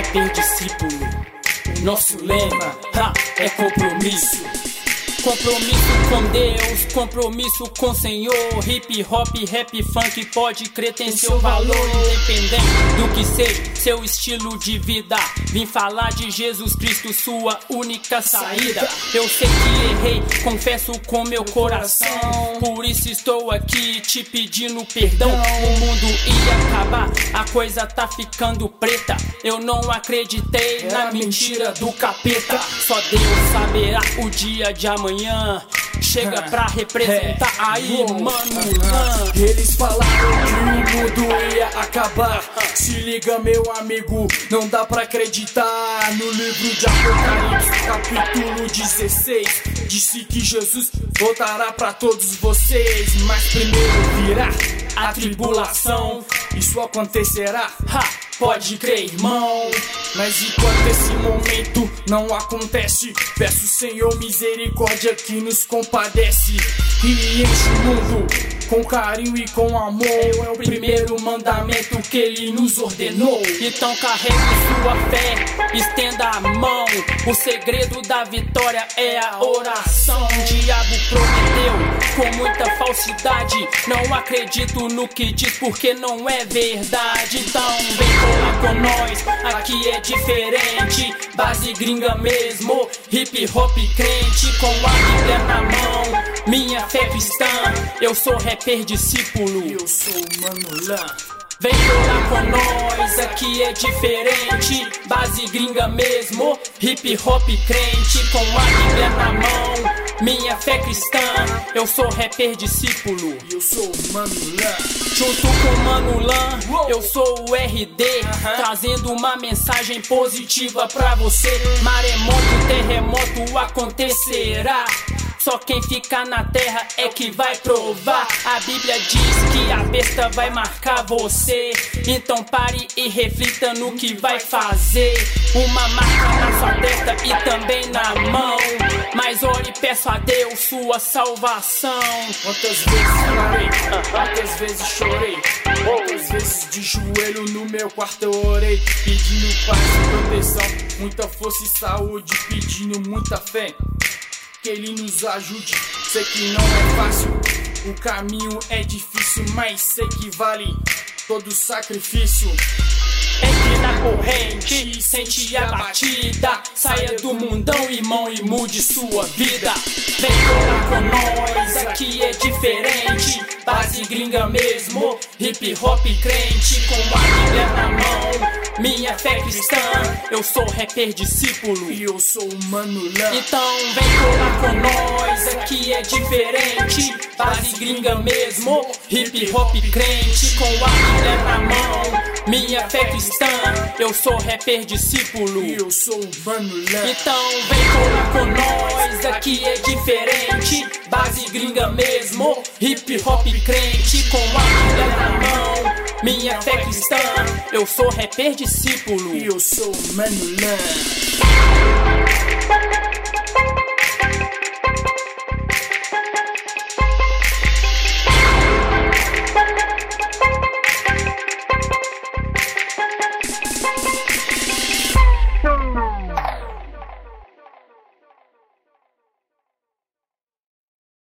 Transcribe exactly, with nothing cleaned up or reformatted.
rapper discípulo. Nosso lema ha, é compromisso. Compromisso com Deus, compromisso com o Senhor. Hip hop, rap, funk, pode crer, tem seu valor. Independente do que seja seu estilo de vida, vim falar de Jesus Cristo, sua única saída. Eu sei que errei, confesso com meu coração, por isso estou aqui te pedindo perdão. O mundo ia acabar, a coisa tá ficando preta. Eu não acreditei na mentira do capeta. Só Deus saberá o dia de amanhã. Chega pra representar aí, mano. Eles falaram que o mundo ia acabar. Se liga, meu amigo, não dá pra acreditar. No livro de Apocalipse, capítulo dezesseis, disse que Jesus voltará pra todos vocês. Mas primeiro virá a tribulação. Isso acontecerá, ha, pode crer, irmão. Mas enquanto esse momento não acontece, peço, Senhor, misericórdia que nos compadece e enche o mundo com carinho e com amor. É o primeiro mandamento que Ele nos ordenou. Então carregue sua fé, estenda a mão. O segredo da vitória é a oração. O diabo prometeu com muita falsidade. Não acredito no que diz porque não é verdade. Então vem colar com nós, aqui é diferente. Base gringa mesmo, hip hop crente, com a Bíblia na mão, minha fé cristã. Eu sou rapper discípulo, eu sou o Mano Lan. Vem colar com nós, aqui é diferente. Base gringa mesmo, hip hop crente, com a Bíblia na mão, minha fé cristã. Eu sou rapper discípulo, eu sou o Mano Lan. Junto com o Mano Lan, eu sou o R D, uh-huh. Trazendo uma mensagem positiva pra você. Maremoto, terremoto acontecerá. Só quem fica na terra é que vai provar. A Bíblia diz que a besta vai marcar você. Então pare e reflita no que vai fazer. Uma marca na sua testa e também na mão. Mas ore e peça a Deus sua salvação. Quantas vezes parei, quantas vezes chorei, quantas vezes de joelho no meu quarto eu orei, pedindo paz e proteção, muita força e saúde, pedindo muita fé que Ele nos ajude. Sei que não é fácil, o caminho é difícil, mas sei que vale todo sacrifício. Entre na corrente, sente a batida. Saia do mundão, irmão, e mude sua vida. Vem colar com nós, aqui é diferente. Base gringa mesmo, hip hop crente, com a Bíblia na mão, minha fé cristã. Eu sou rapper discípulo e eu sou o Mano Lan. Então vem colar com nós, aqui é diferente. Base gringa mesmo, hip hop crente, com a Bíblia na mão, minha fé cristã. Eu sou rapper discípulo e eu sou o Mano Lan. Então vem colar com nós, aqui é diferente. Base gringa mesmo, hip hop crente, com a Bíblia na mão, minha fé cristã. Eu sou rapper discípulo e eu sou o Mano Lan.